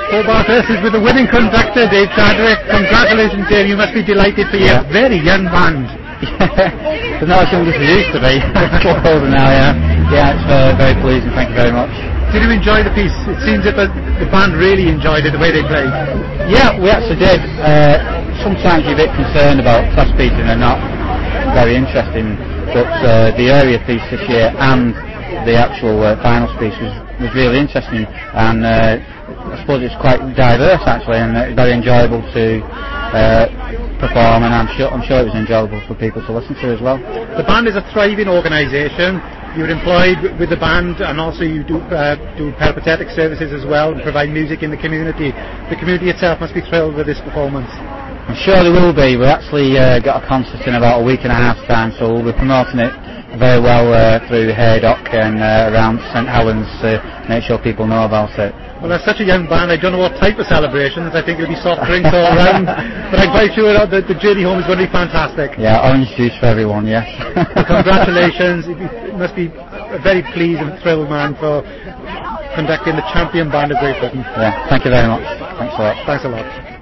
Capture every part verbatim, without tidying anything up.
Hobart versus with the winning conductor, Dave Chadwick. Congratulations, Dave. You must be delighted for your yeah. very young band. Yeah, it's not as young as it used to be. It's a lot older now, yeah. Yeah, it's uh, very pleasing. Thank you very much. Did you enjoy the piece? It seems that the, the band really enjoyed it, the way they played. Yeah, we actually did. Uh, sometimes you're a bit concerned about class pieces and they're not very interesting, but uh, the area piece this year and the actual uh, finals piece was, was really interesting, and uh, I suppose it's quite diverse actually, and uh, very enjoyable to uh, perform, and I'm sure, I'm sure it was enjoyable for people to listen to as well. The band is a thriving organisation. You're employed with the band, and also you do uh, do peripatetic services as well and provide music in the community. The community itself must be thrilled with this performance. I'm sure they will be. We've actually uh, got a concert in about a week and a half time, so we'll be promoting it very well uh, through Haydock and uh, around St Helens to make sure people know about it. Well, as such a young band, I don't know what type of celebrations. I think it'll be soft drinks all around, but I'm quite sure that the journey home is going to be fantastic. Yeah, orange juice for everyone, yes. Well, congratulations. It must be a very pleased and thrilled man for conducting the champion band of Great Britain. Yeah, thank you very much. Thanks a lot. Thanks a lot.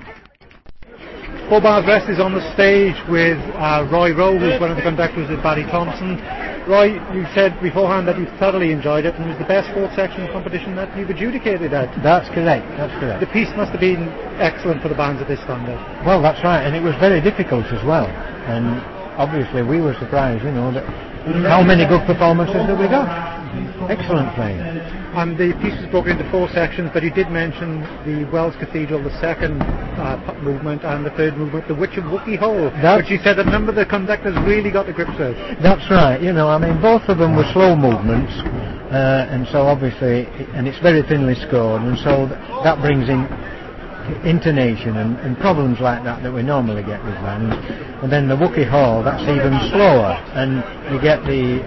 Hobart West is on the stage with uh, Roy Rowe, who's one of the conductors with Barry Thompson. Roy, you said beforehand that you thoroughly enjoyed it and it was the best fourth section competition that you've adjudicated at. That's correct, that's correct. The piece must have been excellent for the bands at this standard. Well, that's right, and it was very difficult as well. And obviously we were surprised, you know, that how many good performances that we got. Excellent playing. And the piece was broken into four sections, but you did mention the Wells Cathedral, the second uh, movement, and the third movement, the Witch of Wookey Hole, that's which you said a number of the conductors really got the grips with. That's right, you know, I mean, both of them were slow movements, uh, and so obviously, and it's very thinly scored, and so th- that brings in intonation and, and problems like that that we normally get with bands. And then the Wookey Hall, that's even slower, and you get the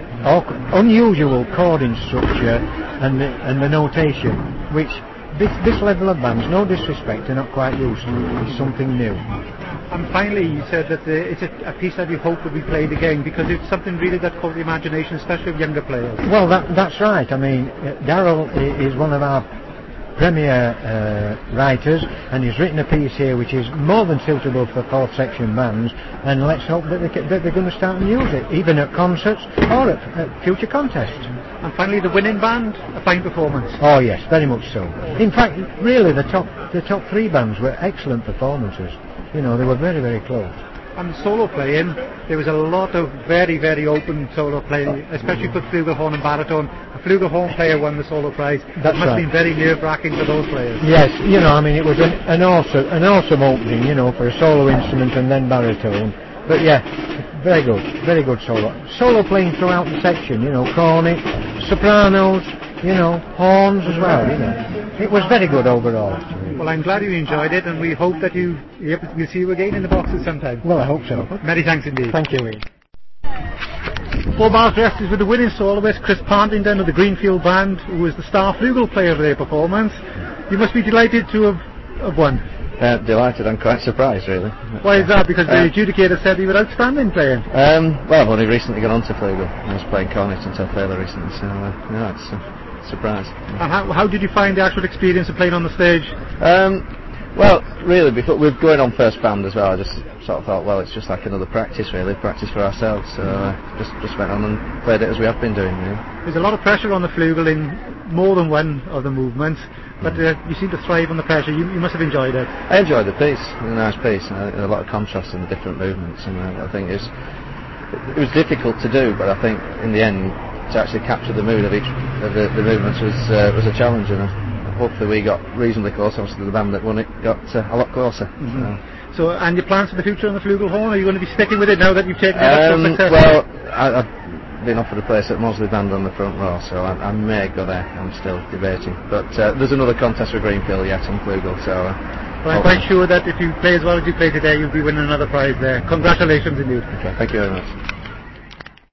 unusual chording structure and the, and the notation, which this, this level of bands, no disrespect, are not quite used to. It's something new. And finally, you said that the, it's a, a piece that you hope will be played again because it's something really that caught the imagination, especially of younger players. Well, that, that's right. I mean, Darryl is one of our premier uh, writers, and he's written a piece here which is more than suitable for fourth section bands, and let's hope that, they can, that they're going to start and use it, even at concerts or at, at future contests. And finally, the winning band, a fine performance. Oh yes, very much so. In fact, really, the top the top three bands were excellent performances. You know, they were very, very close. And solo playing, there was a lot of very, very open solo playing, especially for flugelhorn and baritone. A flugelhorn player won the solo prize. That must right. have been very nerve-wracking for those players. Yes, you know, I mean, it was an, an awesome, an awesome opening, you know, for a solo instrument and then baritone. But yeah, very good, very good solo. Solo playing throughout the section, you know, cornet, sopranos, you know, horns as well, you know. It was very good overall. Well, I'm glad you enjoyed it, and we hope that you, yep, we'll see you again in the boxes sometime. Well, I hope so. Many thanks indeed. Thank you, Ian. Hobart West is with the winning soloist, Chris Partington of the Greenfield Band, who was the star flugel player of their performance. You must be delighted to have, have won. Uh, delighted, I'm quite surprised really. Why is that? Because uh, the adjudicator said you were outstanding playing. Um, well, I've only recently got onto flugel. I was playing cornet until fairly recently, so uh, yeah, it's a surprise. And how, how did you find the actual experience of playing on the stage? Um, well, really, before we're going on first band as well, I just sort of thought, well, it's just like another practice really, practice for ourselves, so uh, just, just went on and played it as we have been doing really. There's a lot of pressure on the flugel in more than one of the movements, but uh, you seem to thrive on the pressure. You, you must have enjoyed it. I enjoyed the piece, it was a nice piece, and a lot of contrast in the different movements, and uh, I think it's, it was difficult to do, but I think in the end to actually capture the mood of each of the, the movements was uh, was a challenge, and uh, hopefully we got reasonably close. Obviously the band that won it got uh, a lot closer. Mm-hmm. So. so, and your plans for the future on the flugelhorn? Are you going to be sticking with it now that you've taken it um, up so successfully? Well, I, I've been offered a place at Mosley Band on the front row, so I, I may go there. I'm still debating, but uh, there's another contest with Greenfield yet on flugel, so. Uh, well, I'm quite sure that if you play as well as you play today, you'll be winning another prize there. Congratulations indeed. Okay, thank you very much.